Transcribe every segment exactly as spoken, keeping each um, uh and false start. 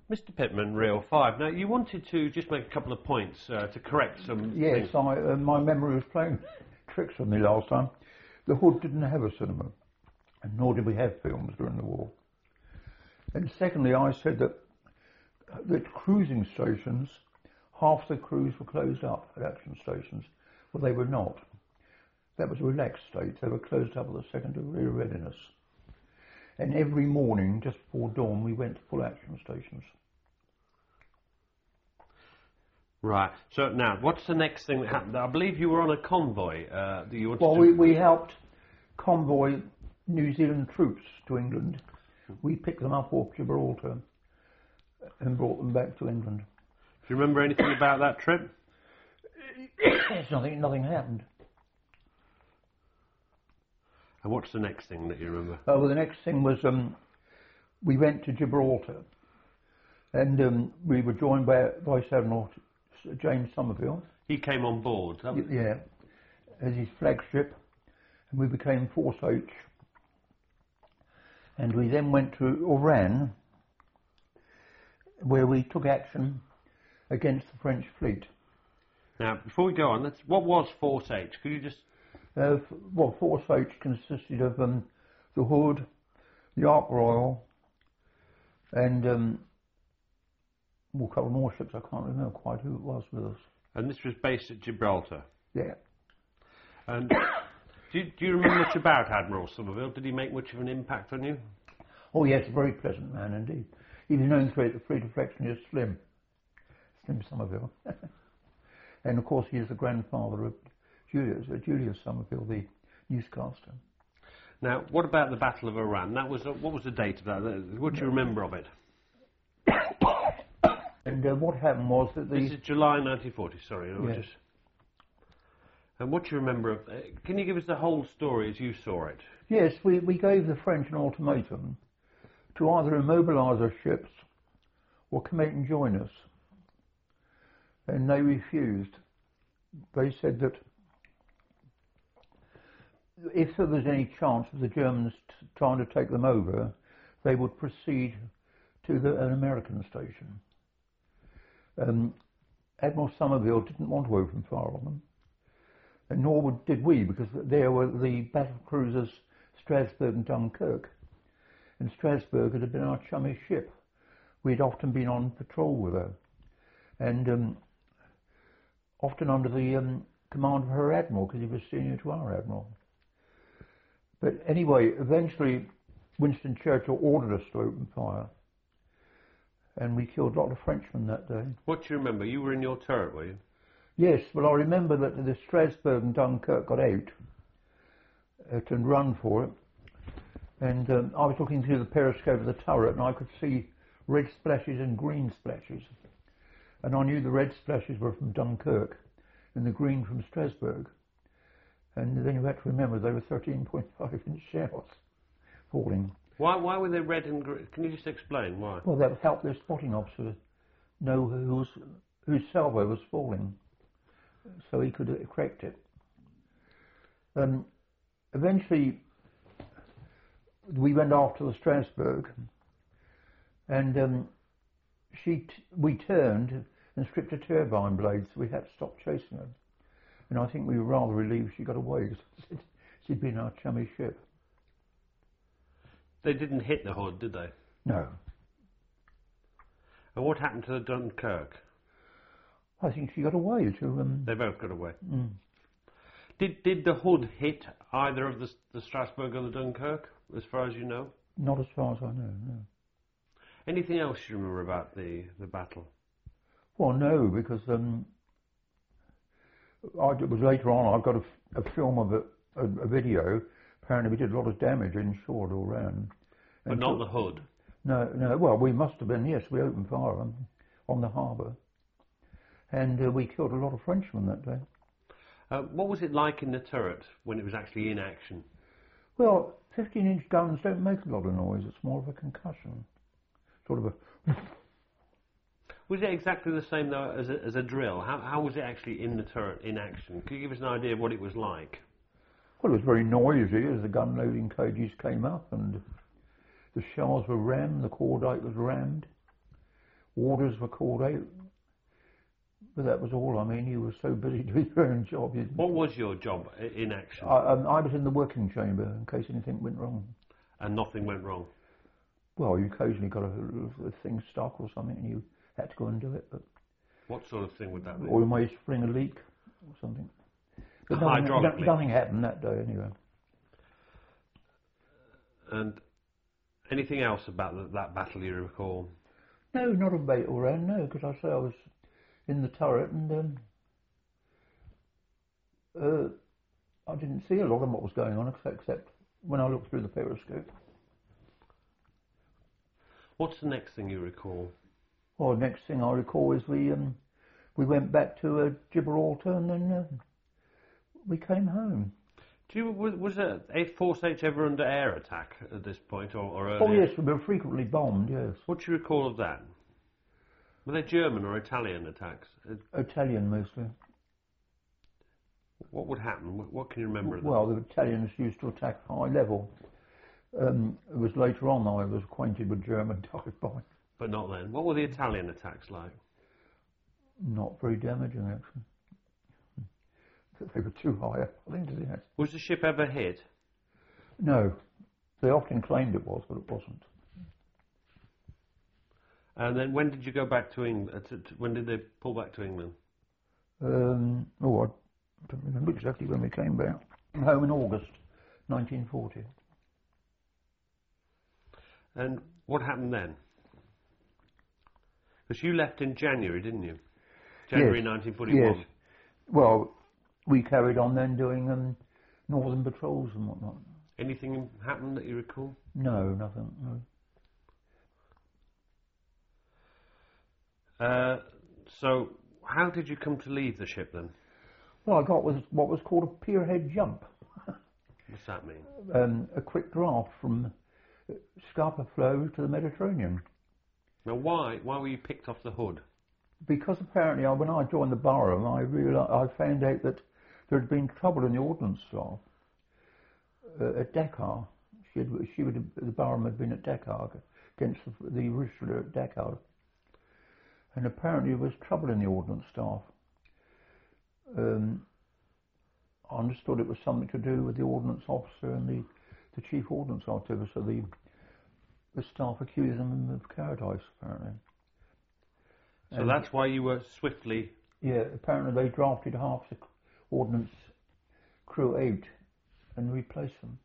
Mister Pitman, Reel five. Now, you wanted to just make a couple of points uh, to correct some Yes, things. I, uh, my memory was playing tricks on me last time. The Hood didn't have a cinema, and nor did we have films during the war. And secondly, I said that that cruising stations, half the crews were closed up at action stations. Well, they were not. That was a relaxed state. They were closed up at the second degree of readiness. And every morning, just before dawn, we went to full action stations. Right. So now, what's the next thing that happened? I believe you were on a convoy. Uh, that you wanted well, to... we, we helped convoy New Zealand troops to England. We picked them up off Gibraltar and brought them back to England. Do you remember anything about that trip? Yes, nothing, nothing happened. And what's the next thing that you remember? Uh, well, the next thing was um, we went to Gibraltar, and um, we were joined by Vice Admiral James Somerville. He came on board. That was... Yeah, as his flagship, and we became Force H. And we then went to Oran, where we took action against the French fleet. Now, before we go on, let's, what was Force H? Could you just... Uh, well, Force H consisted of um, the Hood, the Ark Royal, and um, well, a couple more ships. I can't remember quite who it was with us. And this was based at Gibraltar? Yeah. And do, you, do you remember much about Admiral Somerville? Did he make much of an impact on you? Oh yes, a very pleasant man indeed. He was known throughout the fleet affection as Slim. Slim Somerville. And of course he is the grandfather of Julius, uh, Julius Somerville, the newscaster. Now, what about the Battle of Oran? That was uh, what was the date of that? What do you remember of it? And uh, what happened was that the... This is July nineteen forty, sorry. I was Yes. just... And what do you remember of... Uh, can you give us the whole story as you saw it? Yes, we, we gave the French an ultimatum to either immobilise our ships or come out and join us. And they refused. They said that if there was any chance of the Germans t trying to take them over, they would proceed to the, an American station. Um, Admiral Somerville didn't want to open fire on them, and nor would, did we, because there were the battle cruisers Strasbourg and Dunkirk. And Strasbourg had been our chummy ship. We'd often been on patrol with her, and um, often under the um, command of her admiral, because he was senior to our admiral. But anyway, eventually Winston Churchill ordered us to open fire, and we killed a lot of Frenchmen that day. What do you remember? You were in your turret, were you? Yes, well I remember that the Strasbourg and Dunkirk got out uh, and run for it, and um, I was looking through the periscope of the turret and I could see red splashes and green splashes, and I knew the red splashes were from Dunkirk and the green from Strasbourg. And then you had to remember they were thirteen point five inch shells falling. Why, why were they red and green? Can you just explain why? Well, that helped their spotting officer know whose, whose salvo was falling, so he could uh, correct it. Um, eventually, we went after the Strasbourg, and um, she t we turned and stripped her turbine blades, so we had to stop chasing her. And I think we were rather relieved she got away, because she'd been our chummy ship. They didn't hit the Hood, did they? No. And what happened to the Dunkirk? I think she got away to... Um, They both got away. Mm. Did did the Hood hit either of the, the Strasbourg or the Dunkirk, as far as you know? Not as far as I know, no. Anything else you remember about the, the battle? Well, no, because um, I, it was later on, I got a, a film of it, a, a video. Apparently we did a lot of damage inshore all round. But not the Hood? No, no, well, we must have been, yes, we opened fire on, on the harbour. And uh, we killed a lot of Frenchmen that day. Uh, what was it like in the turret when it was actually in action? Well, fifteen inch guns don't make a lot of noise, it's more of a concussion. Sort of a... Was it exactly the same though as a, as a drill? How, how was it actually in the turret, in action? Could you give us an idea of what it was like? Well, it was very noisy as the gun loading cages came up and the shells were rammed, the cordite was rammed. orders were called out. But that was all. I mean, you were so busy doing your own job. You What was your job i- in action? I, um, I was in the working chamber in case anything went wrong. And nothing went wrong? Well, you occasionally got a, a thing stuck or something and you had to go and do it. But, What sort of thing would that be? or you may spring a leak or something. But A nothing, hydraulic no- leak. nothing happened that day anyway. And anything else about the, that battle you recall? No, not a bait all round, no, because I say I was in the turret and um, uh, I didn't see a lot of what was going on except, except when I looked through the periscope. What's the next thing you recall? Well, next thing I recall is we um, we went back to uh, Gibraltar and then uh, we came home. Do you, was, was a a Force H ever under air attack at this point, or, or Oh earlier? yes, we were frequently bombed, yes. What do you recall of that? Were they German or Italian attacks? Uh, Italian mostly. What would happen? What, what can you remember of them? Well, the Italians used to attack high level. Um, it was later on I was acquainted with German dive bombing. But not then. What were the Italian attacks like? Not very damaging, actually. They were too high up, I think, to the net. Was the ship ever hit? No, they often claimed it was, but it wasn't. And then when did you go back to England? To, to, when did they pull back to England? Um, oh, I don't remember exactly when we came back. Home in August nineteen forty. And what happened then? Because you left in January, didn't you? January Yes. nineteen forty-one. Yes. Well, we carried on then doing um, northern patrols and whatnot. Anything happened that you recall? No, nothing. No. Uh, so, how did you come to leave the ship then? Well, I got was what was called a pierhead jump, What's that mean? um, a quick draft from Scapa Flow to the Mediterranean. Now, why why were you picked off the hood? Because apparently, I- when I joined the borough, I realised I found out that there had been trouble in the ordnance staff uh, at Dakar. She had, she would, the borough had been at Dakar against the, the Richelieu at Dakar, and apparently there was trouble in the ordnance staff. Um, I understood it was something to do with the ordnance officer and the, the chief ordnance officer. So the the staff accused them of cowardice, apparently. So And- that's why you were swiftly. Yeah, apparently they drafted half the ordnance crew out and replaced them.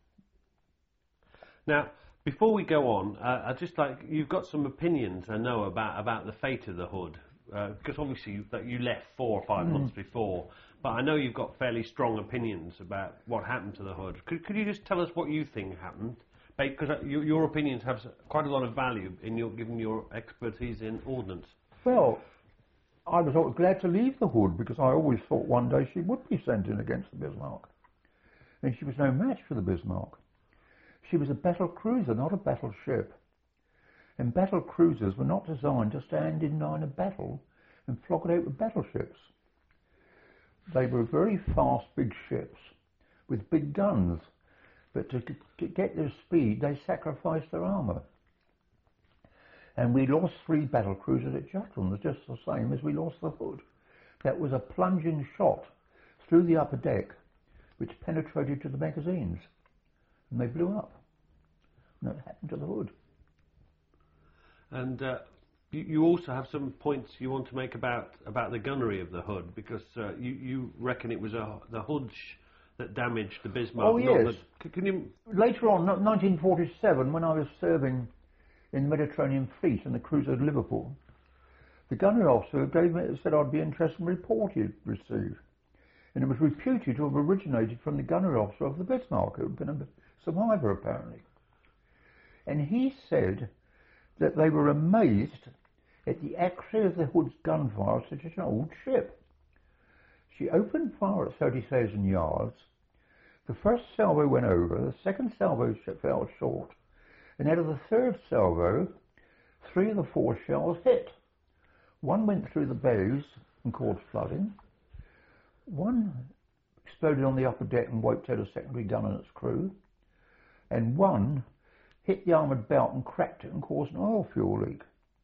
Now, before we go on, uh, I just like you've got some opinions I know about about the fate of the hood, uh, because obviously you, that you left four or five Mm. months before. But I know you've got fairly strong opinions about what happened to the hood. Could could you just tell us what you think happened? Because uh, your, your opinions have s- quite a lot of value in your given your expertise in ordnance. Well, I was always glad to leave the hood because I always thought one day she would be sent in against the Bismarck. And she was no match for the Bismarck. She was a battle cruiser, not a battleship. And battle cruisers were not designed to stand in line of battle and flog it out with battleships. They were very fast, big ships with big guns, but to, to get their speed, they sacrificed their armour. And we lost three battle cruisers at Jutland, just the same as we lost the hood. That was a plunging shot through the upper deck, which penetrated to the magazines, and they blew up. And that happened to the hood. And uh, you, you also have some points you want to make about about the gunnery of the hood, because uh, you you reckon it was a, the hood sh- that damaged the Bismarck. Oh, not yes. the- c- can you? Later on, no- nineteen forty-seven, when I was serving in the Mediterranean Fleet in the cruiser Liverpool, the gunnery officer gave me, said I'd be interested in a report he'd received. And it was reputed to have originated from the gunnery officer of the Bismarck, who had been a survivor apparently. And he said that they were amazed at the accuracy of the hood's gunfire of such an old ship. She opened fire at thirty thousand yards. The first salvo went over, the second salvo fell short, and out of the third salvo, three of the four shells hit. One went through the bows and caused flooding. One exploded on the upper deck and wiped out a secondary gun and its crew. And one hit the armoured belt and cracked it and caused an oil fuel leak.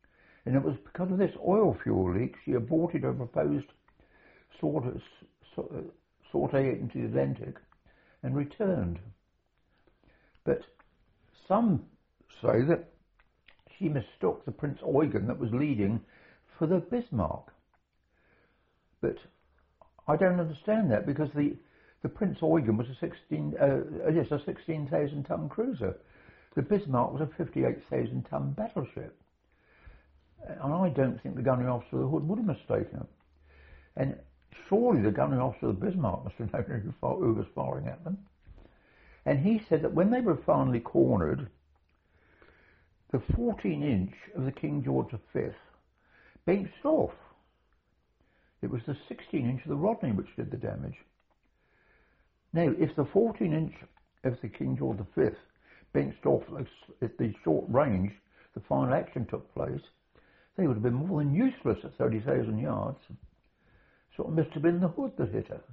And it was because of this oil fuel leak she aborted her proposed sort of, sortie into the Atlantic and returned. But some say that she mistook the Prince Eugen that was leading for the Bismarck. But I don't understand that, because the, the Prince Eugen was a sixteen uh, yes a sixteen thousand ton cruiser. The Bismarck was a fifty-eight thousand ton battleship, and I don't think the gunnery officer of the Hood would have mistaken it. And surely the gunnery officer of the Bismarck must have known who was firing at them. And he said that when they were finally cornered, the fourteen inch of the King George the Fifth benched off. It was the sixteen inch of the Rodney which did the damage. Now, if the fourteen inch of the King George the Fifth benched off at the short range, the final action took place, they would have been more than useless at thirty thousand yards. So it must have been the Hood that hit her.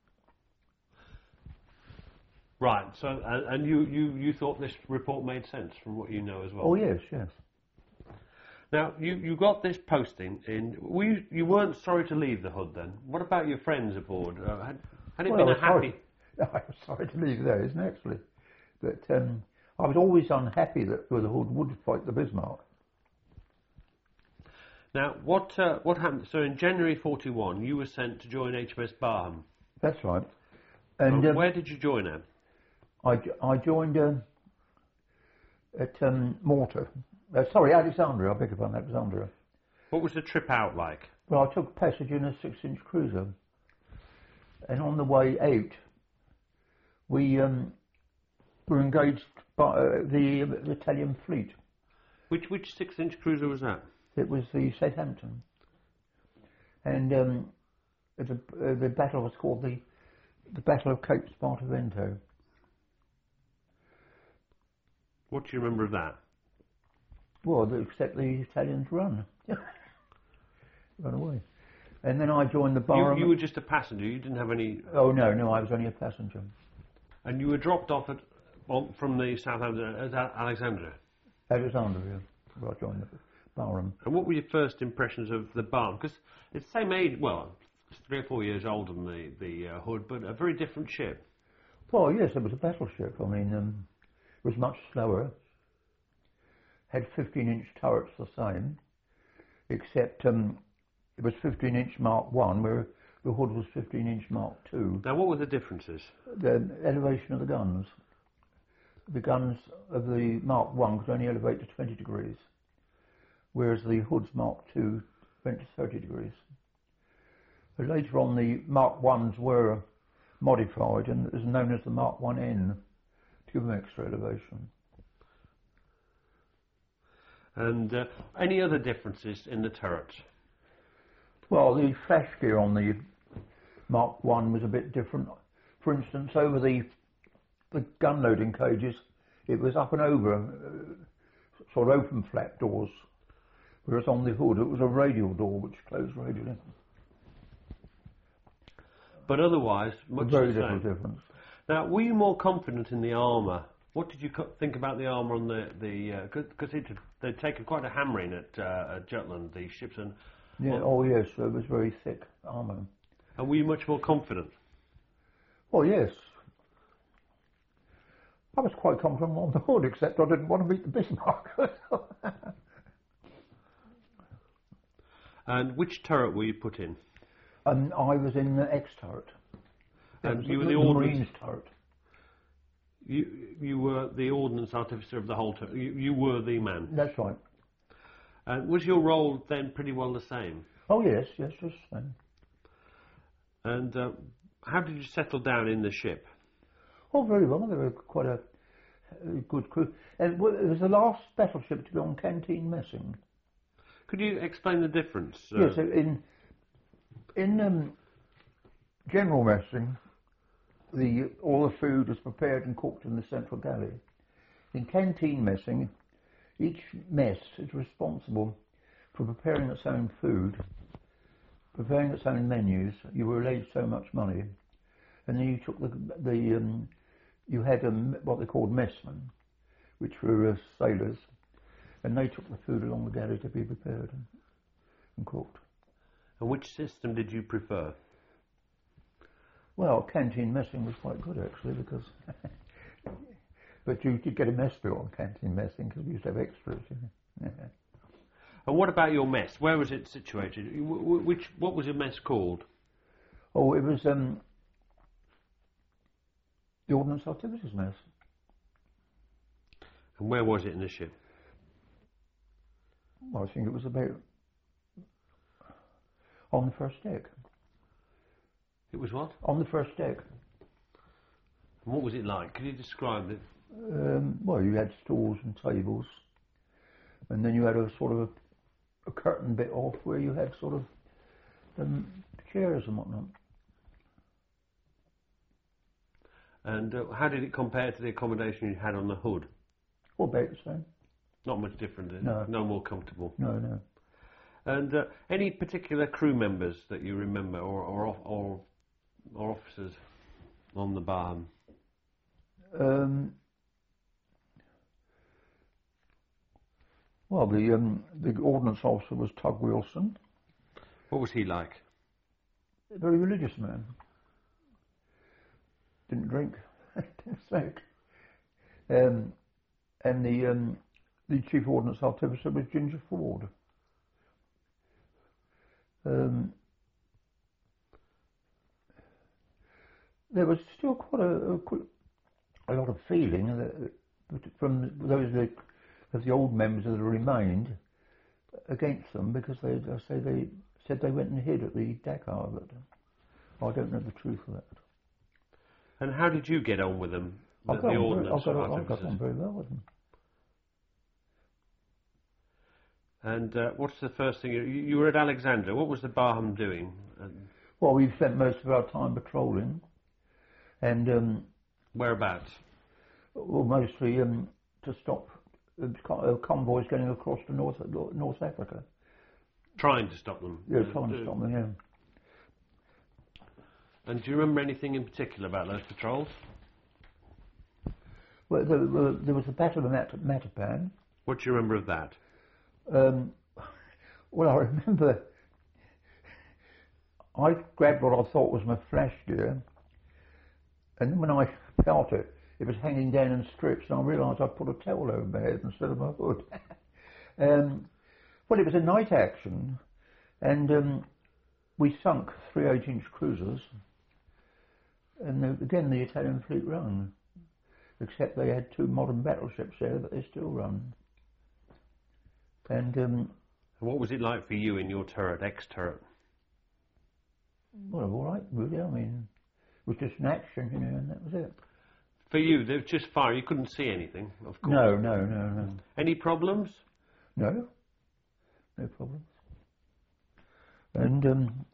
Right, so, uh, and you, you, you thought this report made sense from what you know as well? Oh, yes, yes. Now, you, you got this posting in... Were you, you weren't sorry to leave the Hood then? What about your friends aboard? Uh, had, had it well, been I a was happy... Sorry. I was sorry to leave those, naturally. But um, I was always unhappy that the Hood would fight the Bismarck. Now, what uh, what happened? So in January forty-one, you were sent to join H M S Barham. That's right. And Well, um, where did you join at? I, I joined uh, at um, Malta. Uh, sorry, Alexandria. I beg your pardon, Alexandria. What was the trip out like? Well, I took passage in a six-inch cruiser, and on the way out, we um, were engaged by uh, the, uh, the Italian fleet. Which which six-inch cruiser was that? It was the Southampton, and um, the, uh, the battle was called the the Battle of Cape Spartivento. What do you remember of that? Well, except the Italians run, run away, and then I joined the Barham. You, you were just a passenger. You didn't have any. Oh no, no, I was only a passenger. And you were dropped off at on, from the Southampton at Alexandria. Alexandria, where I joined the Barham. And what were your first impressions of the Barham? Because it's the same age. Well, it's three or four years older than the the uh, Hood, but a very different ship. Well, yes, it was a battleship. I mean, um, it was much slower. Had fifteen inch turrets the same, except um, it was fifteen inch Mark One, where the Hood was fifteen inch Mark Two. Now, what were the differences? The elevation of the guns. The guns of the Mark One could only elevate to twenty degrees, whereas the Hood's Mark Two went to thirty degrees. But later on, the Mark Ones were modified and it was known as the Mark One N to give them extra elevation. And uh, any other differences in the turrets? Well, the flash gear on the Mark One was a bit different. For instance, over the the gun loading cages, it was up and over, uh, sort of open flap doors, whereas on the Hood it was a radial door which closed radially. But otherwise, much a very the little same. difference. Now, were you more confident in the armour? What did you co- think about the armour on the the? Because uh, they'd taken quite a hammering at, uh, at Jutland, the ships, and Yeah. well, Oh yes, it was very thick armour. and were you much more confident? Well, yes. I was quite confident on the Hood, except I didn't want to meet the Bismarck. And which turret were you put in? And I was in the X turret. And It you were was the the ordnance. Marines turret. You you were the ordnance artificer of the whole turret. You, you were the man. That's right. And was your role then pretty well the same? Oh yes, yes, just the same. And uh, how did you settle down in the ship? Oh, very well. They were quite a, a good crew. And w- it was the last battleship to be on canteen messing. Could you explain the difference? Uh, Yes, in in um, general messing, the all the food was prepared and cooked in the central galley. In canteen messing, each mess is responsible for preparing its own food, preparing its own menus. You were allowed so much money, and then you took the the um, you had um, what they called messmen, which were uh, sailors, and they took the food along the galley to be prepared and, and cooked. And which system did you prefer? Well, canteen messing was quite good actually, because but you did get a mess bill on canteen messing because we used to have extras. You know? And what about your mess? Where was it situated? Wh- Which what was your mess called? Oh, it was um, the Ordnance Artificers Mess. And where was it in the ship? Well, I think it was about on the first deck. It was what? On the first deck. And what was it like? Can you describe it? Um, well, you had stools and tables, and then you had a sort of a, a curtain bit off where you had sort of um, chairs and whatnot. And uh, how did it compare to the accommodation you had on the hood? Well, about the same. Not much different, is it? No. No more comfortable. No, no. And uh, any particular crew members that you remember, or or, off- or, or officers on the Barham? Um, well, the um, the ordnance officer was Tug Wilson. What was he like? A very religious man. Didn't drink, didn't smoke. Um, and the um, the chief ordnance artificer was Ginger Ford. Um, there was still quite a, a, qu- a lot of feeling that, from those that, of the old members that remained against them, because they, I say they said they went and hid at the Dakar, but I don't know the truth of that. And how did you get on with them? The, I got, the on very, ordnance I got, on- I got artificers? on very well with them. And uh, what's the first thing? You, you were at Alexandria. What was the Barham doing? And Well, we spent most of our time patrolling, and um, whereabouts? well, mostly um, to stop uh, co- uh, convoys going across to North North Africa. Trying to stop them. Yeah, Uh, trying to do- stop them. Yeah. And do you remember anything in particular about those patrols? Well, there, there there was the Battle of Mat- Matapan. What do you remember of that? Um, well, I remember I grabbed what I thought was my flash gear, and then when I felt it, it was hanging down in strips, and I realised I'd put a towel over my head instead of my hood. um, well, it was a night action, and um, we sunk three eight-inch cruisers, and the, again the Italian fleet run, except they had two modern battleships there, but they still run. And um, And what was it like for you in your turret, ex-turret? well, all right, really. I mean, it was just an action, you know, and that was it. For you, there was just fire. You couldn't see anything, of course. No, no, no, no, Any problems? no, no problems. And um,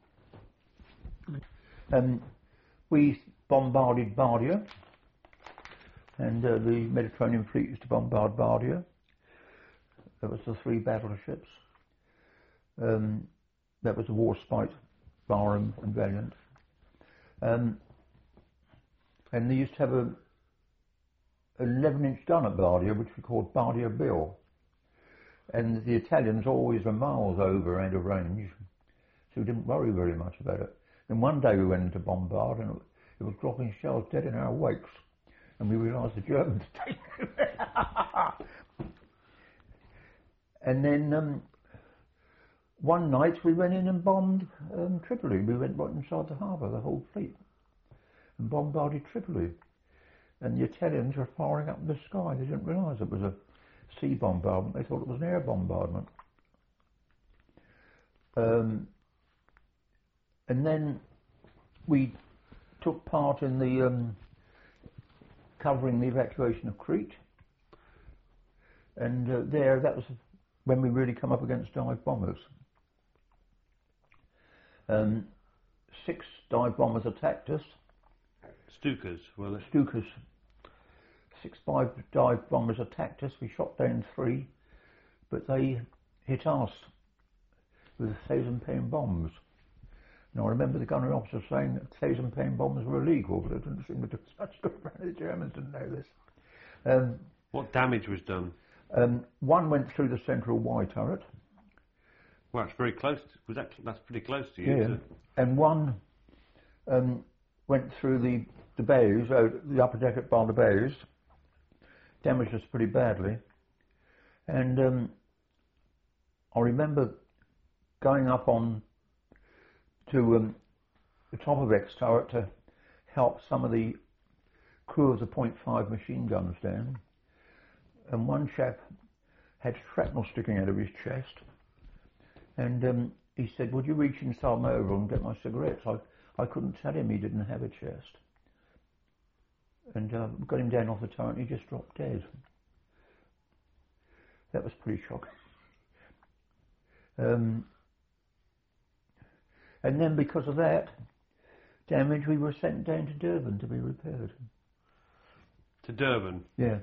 um, we bombarded Bardia, and uh, the Mediterranean fleet used to bombard Bardia. That was the three battleships. Um, that was the Warspite, Barham and Valiant. Um, and they used to have a eleven inch gun at Bardia, which we called Bardia Bill. And the Italians always were miles over out of range, so we didn't worry very much about it. Then one day we went into bombard, and it, it was dropping shells dead in our wakes, and we realised the Germans had taken it. And then um, one night we went in and bombed um, Tripoli. We went right inside the harbour, the whole fleet, and bombarded Tripoli. And the Italians were firing up in the sky. They didn't realise it was a sea bombardment. They thought it was an air bombardment. Um, and then we took part in the um, covering the evacuation of Crete. And uh, there, that was when we really come up against dive bombers. Um, six dive bombers attacked us. Stukas, were they? Stukas. Six dive, dive bombers attacked us. We shot down three, but they hit us with thousand pound bombs. Now I remember the gunnery officer saying that thousand pound bombs were illegal, but it didn't seem to do such good. The Germans didn't know this. Um, What damage was done? Um, one went through the central Y turret. Well, that's very close. To, was that, that's pretty close to you. Yeah. To... And one um, went through the, the bays, uh, the upper deck at bar the bays, damaged us pretty badly. And um, I remember going up on to um, the top of X turret to help some of the crew of the point five machine guns down. And one chap had shrapnel sticking out of his chest. And um, he said, would you reach inside my overall and get my cigarettes? I, I couldn't tell him he didn't have a chest. And uh, got him down off the turret and he just dropped dead. That was pretty shocking. Um, and then because of that damage, we were sent down to Durban to be repaired. To Durban? Yeah.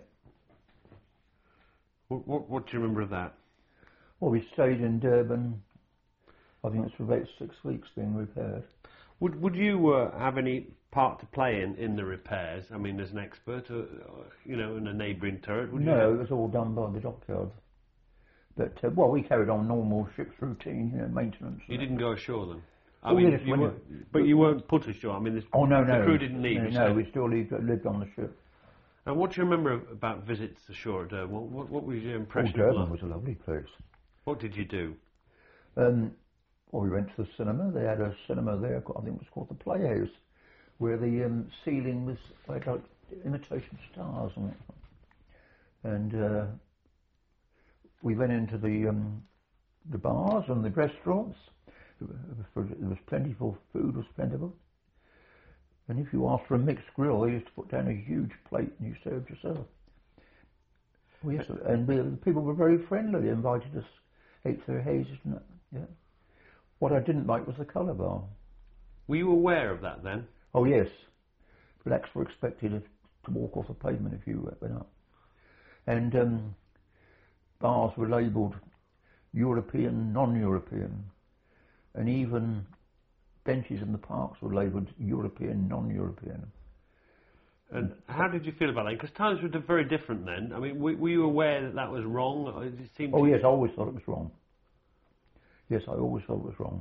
What, what, what do you remember of that? Well, we stayed in Durban, I think it's for about six weeks being repaired. Would would you uh, have any part to play in, in the repairs? I mean, as an expert, uh, you know, in a neighbouring turret? Would no, you it was all done by the dockyard. But, uh, well, we carried on normal ship's routine, you know, maintenance. You didn't go ashore then? I Oh, mean, yes, you when were, you- but you weren't put ashore. I mean, this, Oh, no, the no. crew didn't leave. No, you no, said. we still lived, lived on the ship. And what do you remember about visits ashore at Durban? What, what, what was your Oh, impression of Durban life? was a lovely place. What did you do? Um, well, we went to the cinema. They had a cinema there, I think it was called the Playhouse, where the um, ceiling was like, like imitation stars on it. And uh, we went into the um, the bars and the restaurants. There was, there was plentiful food, was plentiful. And if you asked for a mixed grill, they used to put down a huge plate and you served yourself. Well, yes, and we, the people were very friendly. They invited us, ate their hazes and that. Yeah. What I didn't like was the colour bar. Were you aware of that then? Oh yes, blacks were expected to walk off the pavement if you went up. And um, bars were labelled European, non-European, and even benches in the parks were labelled European, non-European. And how did you feel about that? Because times were very different then. I mean, were, were you aware that that was wrong? Or did it seem Oh to... yes, I always thought it was wrong. Yes, I always thought it was wrong.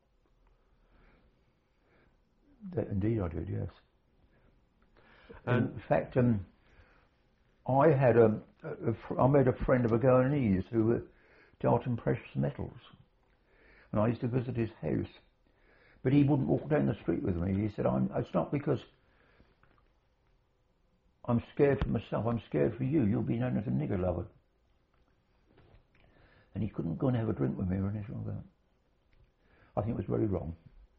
That, indeed I did, yes. And in fact, um, I had a, a, a fr I made a friend of a Guyanese who uh, dealt in precious metals, and I used to visit his house. But he wouldn't walk down the street with me. He said, I'm, "It's not because I'm scared for myself. I'm scared for you. You'll be known as a nigger lover." And he couldn't go and have a drink with me or anything like that. I think it was very wrong.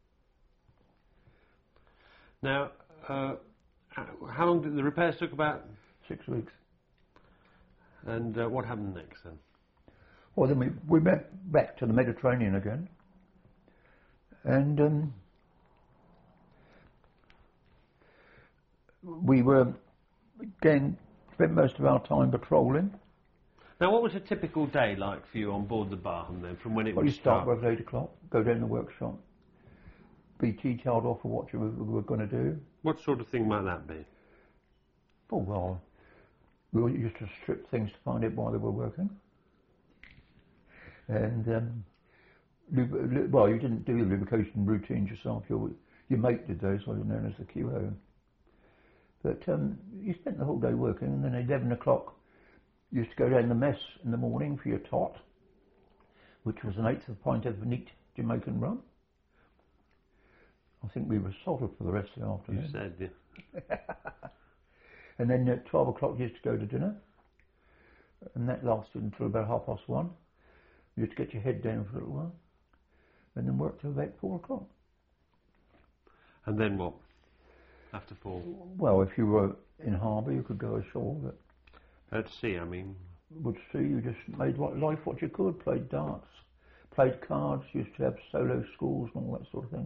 now, uh, how long did the repairs took? About Six weeks. and uh, what happened next then? Well, then we, we went back to the Mediterranean again. And um, we were, again, spent most of our time patrolling. Now, what was a typical day like for you on board the Barham then, from when it Well, would you start start? work at eight o'clock, go down to the workshop, be detailed off for what you were, were going to do. What sort of thing might that be? Oh, well, we used to strip things to find out why they were working. And, um, well, you didn't do the lubrication routines yourself, your, your mate did those, what was known as the Q O. But um, you spent the whole day working, and then at eleven o'clock you used to go down the mess in the morning for your tot, which was an eighth of a pint of neat Jamaican rum. I think we were salted for the rest of the afternoon. You said, yeah. And then at twelve o'clock you used to go to dinner, and that lasted until about half past one. You used to get your head down for a little while, and then work till about four o'clock. And then what? After four? Well, if you were in harbour, you could go ashore, but At sea, I mean. would see you just made what, life what you could, played darts, played cards, used to have solo schools and all that sort of thing,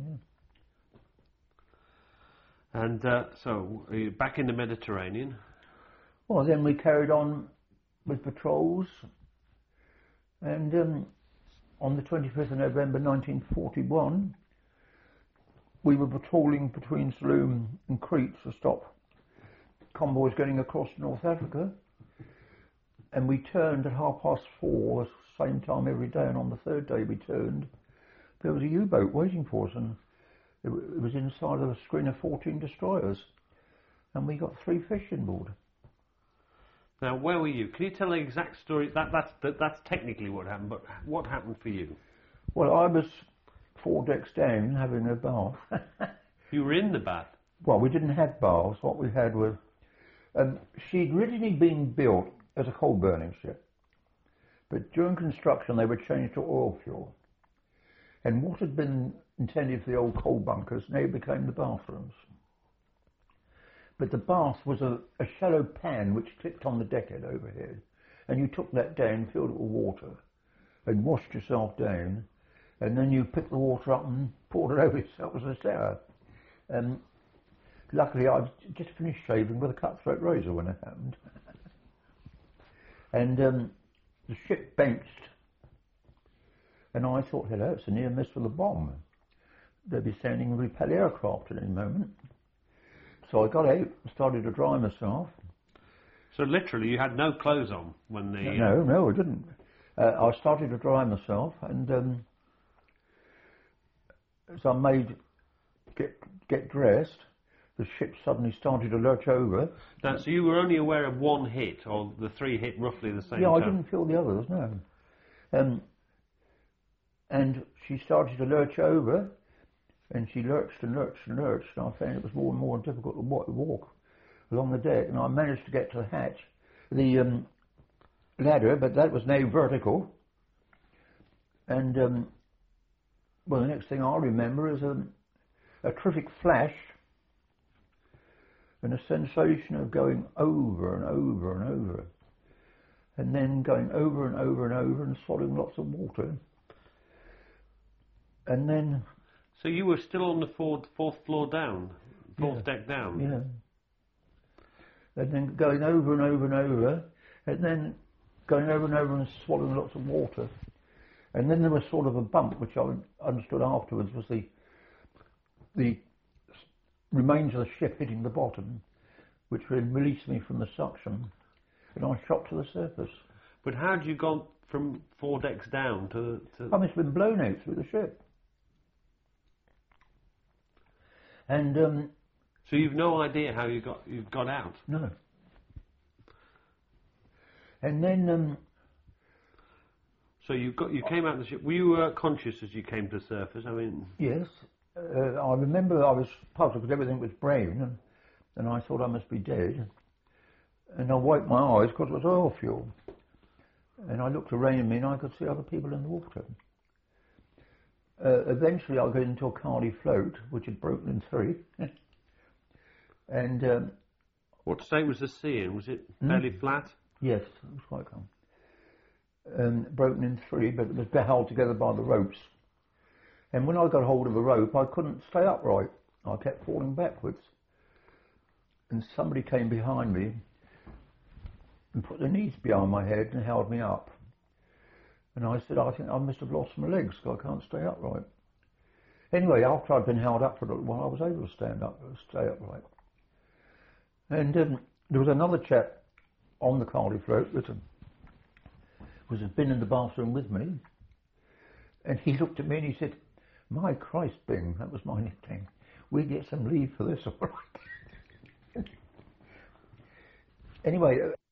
yeah. And uh, so, are you back in the Mediterranean? Well, then we carried on with patrols, and um, on the twenty-fifth of November nineteen forty-one, we were patrolling between Saloom and Crete to stop convoys getting across to North Africa, and we turned at half past four, same time every day, and on the third day we turned, there was a U-boat waiting for us, and it, it was inside of a screen of fourteen destroyers, and we got three fish inboard. Now, where were you? Can you tell the exact story? That, that's, that, that's technically what happened, but what happened for you? Well, I was four decks down having a bath. You were in the bath? Well, we didn't have baths. What we had was... Um, she'd originally been built as a coal-burning ship, but during construction they were changed to oil fuel. And what had been intended for the old coal bunkers now became the bathrooms. But the bath was a, a shallow pan which clipped on the deckhead overhead, and you took that down, filled it with water, and washed yourself down, and then you picked the water up and poured it over yourself as a shower. Um, luckily, I'd just finished shaving with a cutthroat razor when it happened. and um, the ship benched, and I thought, hello, it's a near miss with a bomb. They'll be sending a repel aircraft at any moment. So I got out and started to dry myself. So literally you had no clothes on when the... No, no, I didn't. Uh, I started to dry myself, and um, as I made get get dressed, the ship suddenly started to lurch over. Now, so you were only aware of one hit, or the three hit roughly the same yeah, time? I didn't feel the others, no. Um, and she started to lurch over, and she lurched and lurched and lurched, and I found it was more and more difficult to walk along the deck, and I managed to get to the hatch, the um, ladder, but that was now vertical. And, um, well, the next thing I remember is a, a terrific flash and a sensation of going over and over and over, and then going over and over and over and swallowing lots of water. And then... So you were still on the fourth, fourth floor down, fourth yeah, deck down? Yeah. And then going over and over and over, and then going over and over and swallowing lots of water. And then there was sort of a bump, which I understood afterwards was the the remains of the ship hitting the bottom, which would release me from the suction, and I shot to the surface. But how had you gone from four decks down to... to... I must have been blown out through the ship. And... Um, so you've no idea how you got you got out? No. And then... Um, so you got you came out of the ship. Were you uh, conscious as you came to the surface? I mean... Yes. Uh, I remember I was puzzled because everything was brown, and, and I thought I must be dead. And I wiped my eyes because it was oil fuel. And I looked around me and I could see other people in the water. Uh, eventually I got into a Cardi float, which had broken in three. and um, what state was the sea in? Was it fairly hmm? flat? Yes, it was quite calm. Um, broken in three, but it was held together by the ropes. And when I got hold of a rope, I couldn't stay upright. I kept falling backwards. And somebody came behind me and put their knees behind my head and held me up. And I said, I think I must have lost my legs because I can't stay upright. Anyway, after I'd been held up for a little while, I was able to stand up, stay upright. And um, there was another chap on the Cardi float that um, was had been in the bathroom with me. And he looked at me and he said, "My Christ, Bing," that was my nickname, "we get some leave for this, all right." Anyway,